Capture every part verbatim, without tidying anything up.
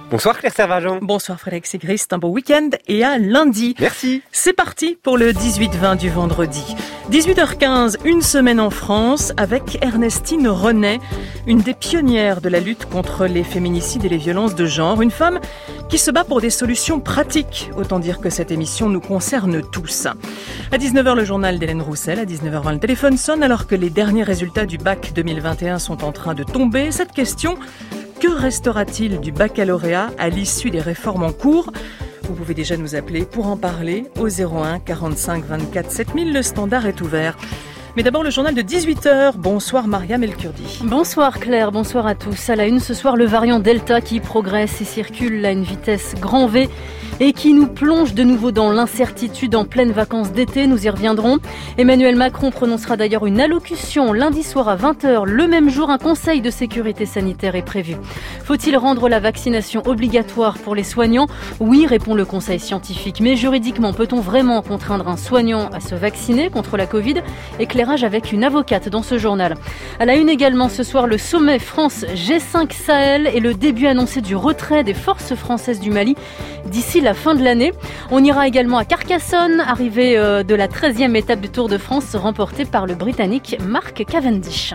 Bonsoir Claire Servageant. Bonsoir Frédéric Sigrist, un beau week-end et à lundi. Merci. C'est parti pour le dix-huit vingt du vendredi. dix-huit heures quinze, une semaine en France avec Ernestine Renet, une des pionnières de la lutte contre les féminicides et les violences de genre. Une femme qui se bat pour des solutions pratiques. Autant dire que cette émission nous concerne tous. À dix-neuf heures, le journal d'Hélène Roussel. À dix-neuf heures vingt, le téléphone sonne alors que les derniers résultats du bac deux mille vingt et un sont en train de tomber. Cette question... Que restera-t-il du baccalauréat à l'issue des réformes en cours ? Vous pouvez déjà nous appeler pour en parler au zéro un quarante-cinq vingt-quatre sept mille. Le standard est ouvert. Mais d'abord le journal de dix-huit heures. Bonsoir Mariam El-Kurdi. Bonsoir Claire, bonsoir à tous. À la une ce soir, le variant Delta qui progresse et circule à une vitesse grand V et qui nous plonge de nouveau dans l'incertitude en pleine vacances d'été. Nous y reviendrons. Emmanuel Macron prononcera d'ailleurs une allocution lundi soir à vingt heures. Le même jour, un conseil de sécurité sanitaire est prévu. Faut-il rendre la vaccination obligatoire pour les soignants ? Oui, répond le conseil scientifique. Mais juridiquement, peut-on vraiment contraindre un soignant à se vacciner contre la Covid ? Éclairage avec une avocate dans ce journal. À la une également ce soir, le sommet France G cinq Sahel et le début annoncé du retrait des forces françaises du Mali d'ici la fin de l'année. On ira également à Carcassonne, arrivée de la treizième étape du Tour de France remportée par le Britannique Mark Cavendish.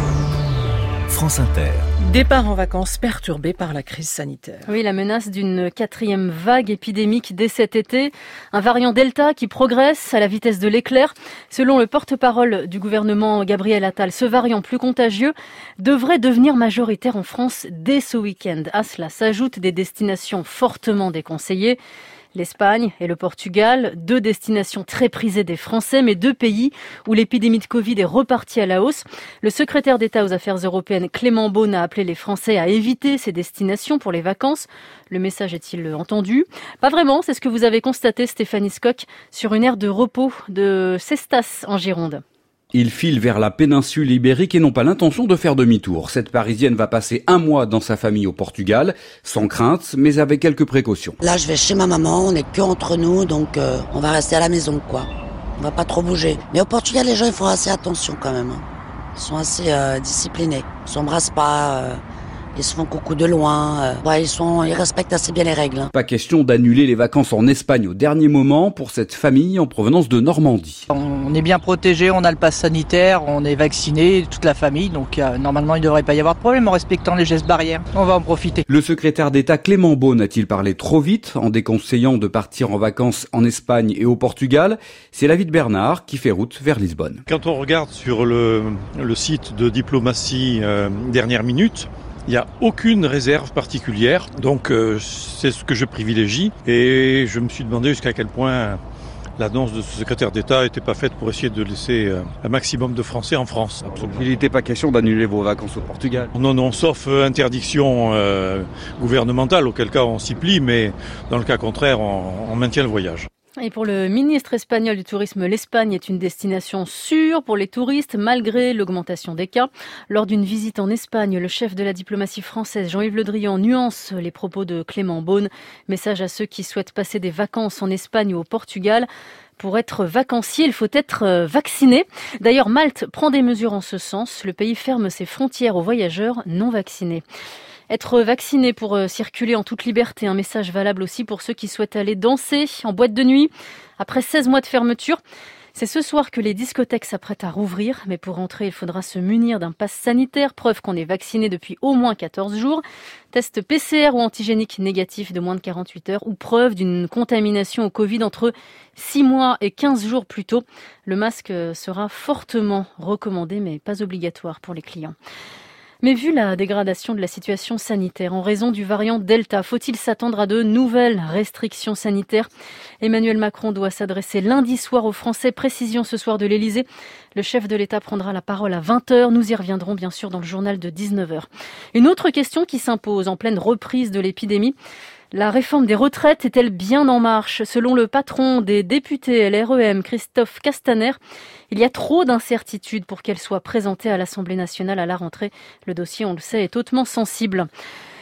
France Inter. Départ en vacances perturbé par la crise sanitaire. Oui, la menace d'une quatrième vague épidémique dès cet été. Un variant Delta qui progresse à la vitesse de l'éclair. Selon le porte-parole du gouvernement Gabriel Attal, ce variant plus contagieux devrait devenir majoritaire en France dès ce week-end. À cela s'ajoutent des destinations fortement déconseillées. L'Espagne et le Portugal, deux destinations très prisées des Français, mais deux pays où l'épidémie de Covid est repartie à la hausse. Le secrétaire d'État aux Affaires européennes, Clément Beaune, a appelé les Français à éviter ces destinations pour les vacances. Le message est-il entendu ? Pas vraiment, c'est ce que vous avez constaté, Stéphanie Skock, sur une aire de repos de Cestas en Gironde. Il file vers la péninsule ibérique et n'ont pas l'intention de faire demi-tour. Cette Parisienne va passer un mois dans sa famille au Portugal, sans crainte, mais avec quelques précautions. Là, je vais chez ma maman, on n'est que entre nous, donc euh, on va rester à la maison, quoi. On va pas trop bouger. Mais au Portugal, les gens, ils font assez attention quand même. Ils sont assez euh, disciplinés. Ils s'embrassent pas... Euh... Ils se font coucou de loin, euh, ouais, ils sont, ils respectent assez bien les règles. Hein. Pas question d'annuler les vacances en Espagne au dernier moment pour cette famille en provenance de Normandie. On est bien protégé, on a le pass sanitaire, on est vacciné, toute la famille, donc euh, normalement il ne devrait pas y avoir de problème en respectant les gestes barrières. On va en profiter. Le secrétaire d'État Clément Beaune a-t-il parlé trop vite en déconseillant de partir en vacances en Espagne et au Portugal ? C'est l'avis de Bernard qui fait route vers Lisbonne. Quand on regarde sur le, le site de diplomatie euh, dernière minute, il n'y a aucune réserve particulière, donc euh, c'est ce que je privilégie. Et je me suis demandé jusqu'à quel point l'annonce de ce secrétaire d'État n'était pas faite pour essayer de laisser euh, un maximum de Français en France. Absolument. Il n'était pas question d'annuler vos vacances au Portugal. Non, non, sauf euh, interdiction euh, gouvernementale, auquel cas on s'y plie, mais dans le cas contraire, on, on maintient le voyage. Et pour le ministre espagnol du tourisme, l'Espagne est une destination sûre pour les touristes malgré l'augmentation des cas. Lors d'une visite en Espagne, le chef de la diplomatie française, Jean-Yves Le Drian, nuance les propos de Clément Beaune. Message à ceux qui souhaitent passer des vacances en Espagne ou au Portugal. Pour être vacancier, il faut être vacciné. D'ailleurs, Malte prend des mesures en ce sens. Le pays ferme ses frontières aux voyageurs non vaccinés. Être vacciné pour circuler en toute liberté, un message valable aussi pour ceux qui souhaitent aller danser en boîte de nuit. Après seize mois de fermeture, c'est ce soir que les discothèques s'apprêtent à rouvrir. Mais pour entrer, il faudra se munir d'un pass sanitaire, preuve qu'on est vacciné depuis au moins quatorze jours. Test P C R ou antigénique négatif de moins de quarante-huit heures ou preuve d'une contamination au Covid entre six mois et quinze jours plus tôt. Le masque sera fortement recommandé mais pas obligatoire pour les clients. Mais vu la dégradation de la situation sanitaire en raison du variant Delta, faut-il s'attendre à de nouvelles restrictions sanitaires ? Emmanuel Macron doit s'adresser lundi soir aux Français. Précision ce soir de l'Élysée. Le chef de l'État prendra la parole à vingt heures. Nous y reviendrons bien sûr dans le journal de dix-neuf heures. Une autre question qui s'impose en pleine reprise de l'épidémie. La réforme des retraites est-elle bien en marche ? Selon le patron des députés L R E M, Christophe Castaner, il y a trop d'incertitudes pour qu'elle soit présentée à l'Assemblée nationale à la rentrée. Le dossier, on le sait, est hautement sensible.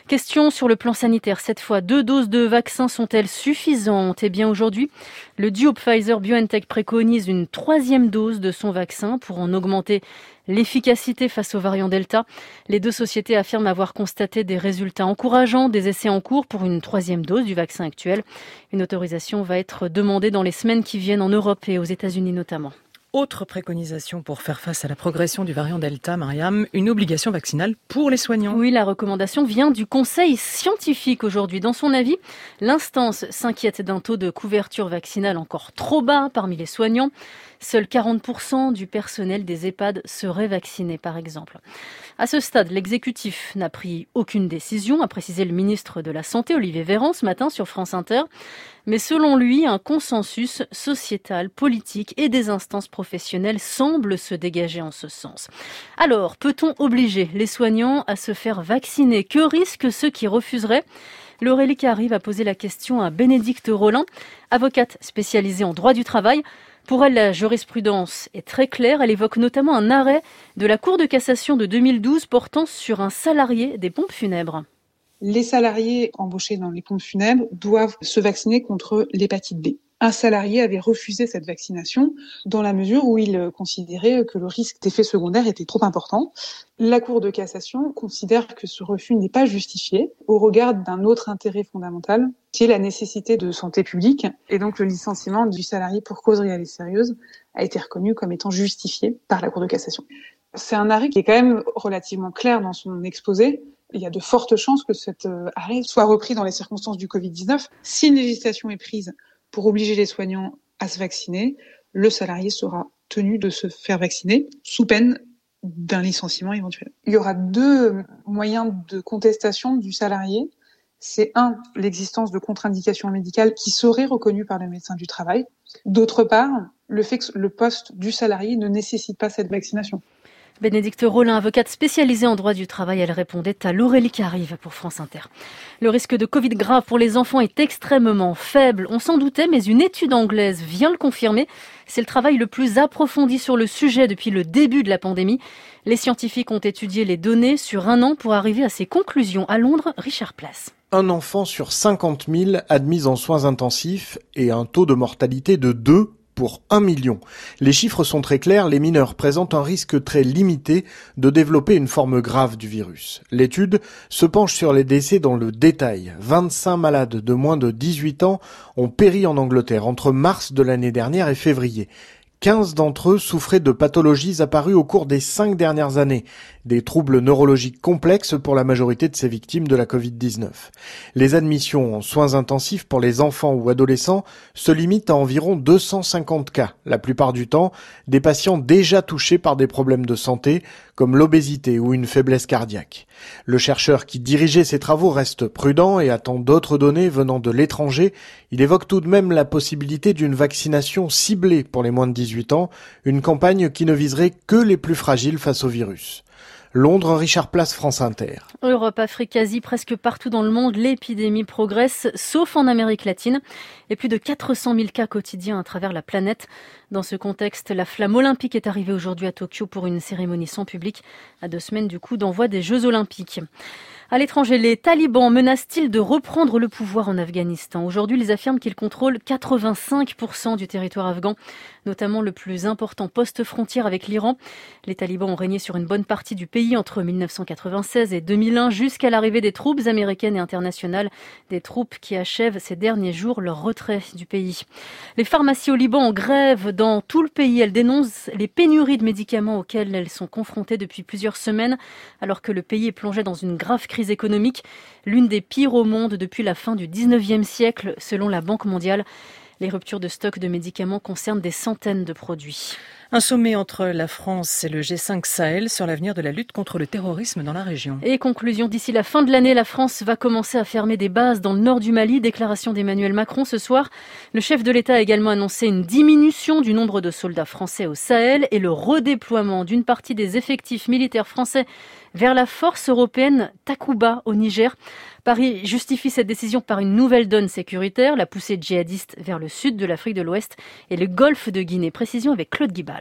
Question sur le plan sanitaire. Cette fois, deux doses de vaccin sont-elles suffisantes ? Eh bien, aujourd'hui, le duo Pfizer-BioNTech préconise une troisième dose de son vaccin pour en augmenter l'efficacité face au variant Delta. Les deux sociétés affirment avoir constaté des résultats encourageants, des essais en cours pour une troisième dose du vaccin actuel. Une autorisation va être demandée dans les semaines qui viennent en Europe et aux États-Unis notamment. Autre préconisation pour faire face à la progression du variant Delta, Mariam, une obligation vaccinale pour les soignants. Oui, la recommandation vient du Conseil scientifique aujourd'hui. Dans son avis, l'instance s'inquiète d'un taux de couverture vaccinale encore trop bas parmi les soignants. Seuls quarante pour cent du personnel des EHPAD serait vacciné, par exemple. À ce stade, l'exécutif n'a pris aucune décision, a précisé le ministre de la Santé, Olivier Véran, ce matin sur France Inter. Mais selon lui, un consensus sociétal, politique et des instances professionnelles semble se dégager en ce sens. Alors, peut-on obliger les soignants à se faire vacciner ? Que risquent ceux qui refuseraient ? L'Aurélie Carry va poser la question à Bénédicte Rolin, avocate spécialisée en droit du travail. Pour elle, la jurisprudence est très claire. Elle évoque notamment un arrêt de la Cour de cassation de deux mille douze portant sur un salarié des pompes funèbres. Les salariés embauchés dans les pompes funèbres doivent se vacciner contre l'hépatite B. Un salarié avait refusé cette vaccination dans la mesure où il considérait que le risque d'effets secondaires était trop important. La Cour de cassation considère que ce refus n'est pas justifié au regard d'un autre intérêt fondamental, qui est la nécessité de santé publique. Et donc le licenciement du salarié pour cause réelle et sérieuse a été reconnu comme étant justifié par la Cour de cassation. C'est un arrêt qui est quand même relativement clair dans son exposé. Il y a de fortes chances que cet arrêt soit repris dans les circonstances du covid dix-neuf. Si une législation est prise pour obliger les soignants à se vacciner, le salarié sera tenu de se faire vacciner sous peine d'un licenciement éventuel. Il y aura deux moyens de contestation du salarié. C'est un, l'existence de contre-indications médicales qui seraient reconnues par le médecin du travail. D'autre part, le fait que le poste du salarié ne nécessite pas cette vaccination. Bénédicte Rolin, avocate spécialisée en droit du travail, elle répondait à l'Aurélie Carrive pour France Inter. Le risque de Covid grave pour les enfants est extrêmement faible. On s'en doutait, mais une étude anglaise vient le confirmer. C'est le travail le plus approfondi sur le sujet depuis le début de la pandémie. Les scientifiques ont étudié les données sur un an pour arriver à ces conclusions. À Londres, Richard Place. Un enfant sur cinquante mille admis en soins intensifs et un taux de mortalité de deux pour un million. Les chiffres sont très clairs, les mineurs présentent un risque très limité de développer une forme grave du virus. L'étude se penche sur les décès dans le détail. vingt-cinq malades de moins de dix-huit ans ont péri en Angleterre entre mars de l'année dernière et février. quinze d'entre eux souffraient de pathologies apparues au cours des cinq dernières années, des troubles neurologiques complexes pour la majorité de ces victimes de la covid dix-neuf. Les admissions en soins intensifs pour les enfants ou adolescents se limitent à environ deux cent cinquante cas, la plupart du temps des patients déjà touchés par des problèmes de santé comme l'obésité ou une faiblesse cardiaque. Le chercheur qui dirigeait ces travaux reste prudent et attend d'autres données venant de l'étranger. Il évoque tout de même la possibilité d'une vaccination ciblée pour les moins de dix-huit ans, une campagne qui ne viserait que les plus fragiles face au virus. Londres, Richard Place, France Inter. Europe, Afrique, Asie, presque partout dans le monde, l'épidémie progresse, sauf en Amérique latine. Et plus de quatre cent mille cas quotidiens à travers la planète. Dans ce contexte, la flamme olympique est arrivée aujourd'hui à Tokyo pour une cérémonie sans public, à deux semaines du coup d'envoi des Jeux olympiques. À l'étranger, les talibans menacent-ils de reprendre le pouvoir en Afghanistan ? Aujourd'hui, ils affirment qu'ils contrôlent quatre-vingt-cinq pour cent du territoire afghan, notamment le plus important poste frontière avec l'Iran. Les talibans ont régné sur une bonne partie du pays entre mille neuf cent quatre-vingt-seize et deux mille un, jusqu'à l'arrivée des troupes américaines et internationales, des troupes qui achèvent ces derniers jours leur retrait du pays. Les pharmacies au Liban en grève dans tout le pays. Elles dénoncent les pénuries de médicaments auxquelles elles sont confrontées depuis plusieurs semaines, alors que le pays est plongé dans une grave crise économique, l'une des pires au monde depuis la fin du dix-neuvième siècle, selon la Banque mondiale. Les ruptures de stock de médicaments concernent des centaines de produits. Un sommet entre la France et le G cinq Sahel sur l'avenir de la lutte contre le terrorisme dans la région. Et conclusion, d'ici la fin de l'année, la France va commencer à fermer des bases dans le nord du Mali. Déclaration d'Emmanuel Macron ce soir. Le chef de l'État a également annoncé une diminution du nombre de soldats français au Sahel et le redéploiement d'une partie des effectifs militaires français vers la force européenne Takuba au Niger. Paris justifie cette décision par une nouvelle donne sécuritaire, la poussée djihadiste vers le sud de l'Afrique de l'Ouest et le golfe de Guinée. Précision avec Claude Guibal.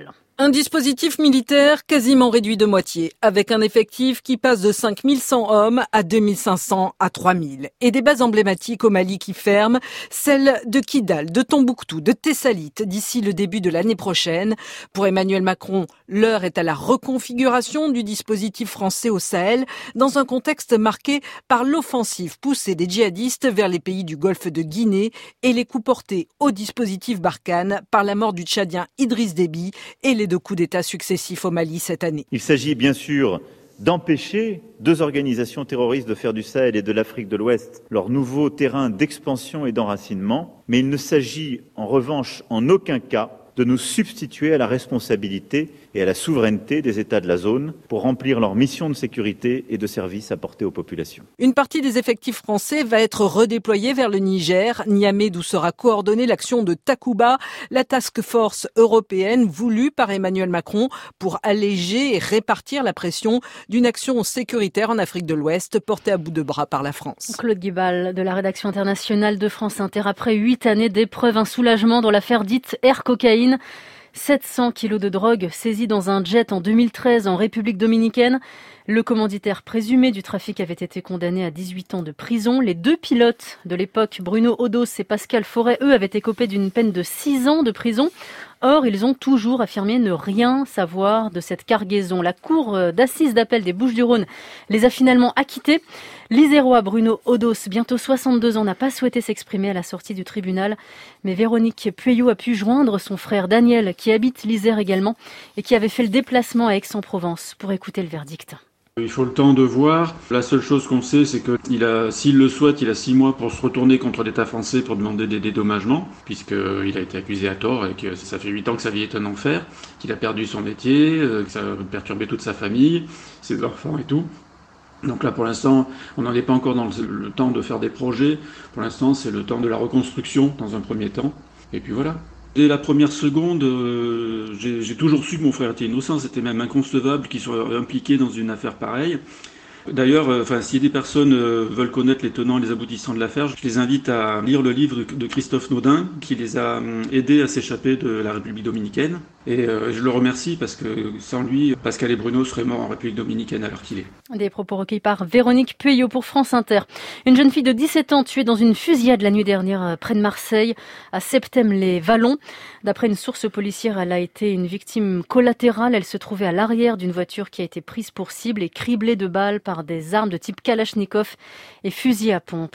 Un dispositif militaire quasiment réduit de moitié, avec un effectif qui passe de cinq mille cent hommes à deux mille cinq cents à trois mille. Et des bases emblématiques au Mali qui ferment, celles de Kidal, de Tombouctou, de Tessalit, d'ici le début de l'année prochaine. Pour Emmanuel Macron, l'heure est à la reconfiguration du dispositif français au Sahel, dans un contexte marqué par l'offensive poussée des djihadistes vers les pays du Golfe de Guinée et les coups portés au dispositif Barkhane par la mort du Tchadien Idriss Déby et les de coups d'État successifs au Mali cette année. Il s'agit bien sûr d'empêcher deux organisations terroristes de faire du Sahel et de l'Afrique de l'Ouest leur nouveau terrain d'expansion et d'enracinement, mais il ne s'agit en revanche en aucun cas de nous substituer à la responsabilité et à la souveraineté des États de la zone pour remplir leur mission de sécurité et de service apportés aux populations. Une partie des effectifs français va être redéployée vers le Niger, Niamey, d'où sera coordonnée l'action de Takuba, la task force européenne voulue par Emmanuel Macron pour alléger et répartir la pression d'une action sécuritaire en Afrique de l'Ouest portée à bout de bras par la France. Claude Guibal de la rédaction internationale de France Inter. Après huit années d'épreuves, un soulagement dans l'affaire dite Air Cocaïne. sept cents kilos de drogue saisis dans un jet en deux mille treize en République dominicaine. Le commanditaire présumé du trafic avait été condamné à dix-huit ans de prison. Les deux pilotes de l'époque, Bruno Odos et Pascal Forêt, eux, avaient écopé d'une peine de six ans de prison. Or, ils ont toujours affirmé ne rien savoir de cette cargaison. La cour d'assises d'appel des Bouches-du-Rhône les a finalement acquittés. L'Isérois Bruno Odos, bientôt soixante-deux ans, n'a pas souhaité s'exprimer à la sortie du tribunal. Mais Véronique Pueyo a pu joindre son frère Daniel, qui habite l'Isère également, et qui avait fait le déplacement à Aix-en-Provence pour écouter le verdict. Il faut le temps de voir. La seule chose qu'on sait, c'est que il a, s'il le souhaite, il a six mois pour se retourner contre l'État français pour demander des dédommagements, puisqu'il a été accusé à tort et que ça fait huit ans que sa vie est un enfer, qu'il a perdu son métier, que ça a perturbé toute sa famille, ses enfants et tout. Donc là, pour l'instant, on n'en est pas encore dans le, le temps de faire des projets. Pour l'instant, c'est le temps de la reconstruction dans un premier temps. Et puis voilà. Dès la première seconde, euh, j'ai, j'ai toujours su que mon frère était innocent. C'était même inconcevable qu'il soit impliqué dans une affaire pareille. D'ailleurs, euh, enfin, si des personnes euh, veulent connaître les tenants et les aboutissants de l'affaire, je les invite à lire le livre de Christophe Naudin, qui les a euh, aidés à s'échapper de la République dominicaine. Et euh, je le remercie parce que sans lui, Pascal et Bruno seraient morts en République dominicaine à l'heure qu'il est. Des propos recueillis par Véronique Pueyo pour France Inter. Une jeune fille de dix-sept ans tuée dans une fusillade la nuit dernière près de Marseille, à Septèmes-les-Vallons. D'après une source policière, elle a été une victime collatérale. Elle se trouvait à l'arrière d'une voiture qui a été prise pour cible et criblée de balles par des armes de type Kalachnikov et fusil à pompe.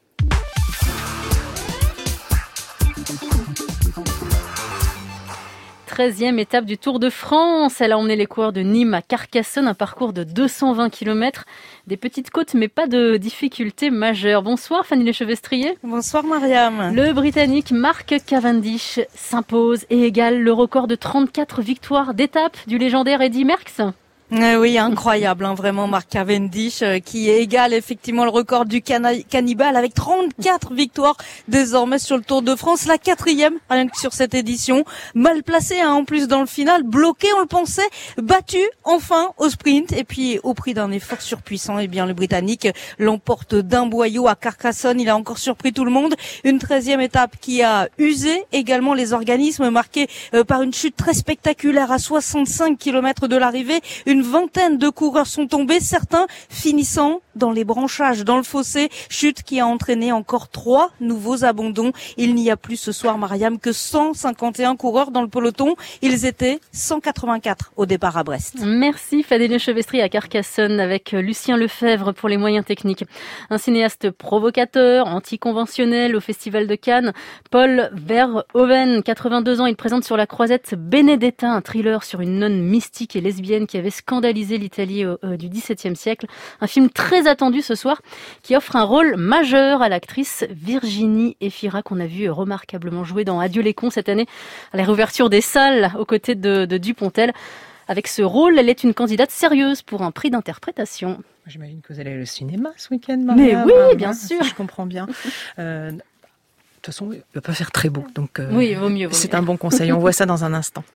treizième étape du Tour de France. Elle a emmené les coureurs de Nîmes à Carcassonne, un parcours de deux cent vingt kilomètres. Des petites côtes, mais pas de difficultés majeures. Bonsoir Fanny Lechevestrier. Bonsoir Mariam. Le Britannique Mark Cavendish s'impose et égale le record de trente-quatre victoires d'étape du légendaire Eddy Merckx. Euh, oui, incroyable, hein, vraiment Mark Cavendish euh, qui égale effectivement le record du cana- cannibale avec trente-quatre victoires désormais sur le Tour de France, la quatrième rien que sur cette édition. Mal placé hein, en plus dans le final, bloqué on le pensait, battu enfin au sprint et puis au prix d'un effort surpuissant, eh bien le Britannique l'emporte d'un boyau à Carcassonne. Il a encore surpris tout le monde. Une treizième étape qui a usé également les organismes, marquée euh, par une chute très spectaculaire à soixante-cinq kilomètres de l'arrivée. Une vingtaine de coureurs sont tombés, certains finissant dans les branchages, dans le fossé. Chute qui a entraîné encore trois nouveaux abandons. Il n'y a plus ce soir, Mariam, que cent cinquante et un coureurs dans le peloton. Ils étaient cent quatre-vingt-quatre au départ à Brest. Merci Fadèle Lechevestrier à Carcassonne avec Lucien Lefebvre pour les moyens techniques. Un cinéaste provocateur, anticonventionnel au Festival de Cannes. Paul Verhoeven, quatre-vingt-deux ans, il présente sur la croisette Benedetta, un thriller sur une nonne mystique et lesbienne qui avait scandalisé l'Italie euh, du dix-septième siècle. Un film très attendu ce soir qui offre un rôle majeur à l'actrice Virginie Efira qu'on a vu remarquablement jouer dans Adieu les cons cette année à la réouverture des salles aux côtés de, de Dupontel. Avec ce rôle, elle est une candidate sérieuse pour un prix d'interprétation. J'imagine que vous allez au cinéma ce week-end, Maria. Mais oui, bien sûr. Si je comprends bien. Euh, de toute façon, il ne va pas faire très beau. Donc, euh, oui, vaut mieux. Vaut c'est mieux. un bon conseil. On voit ça dans un instant.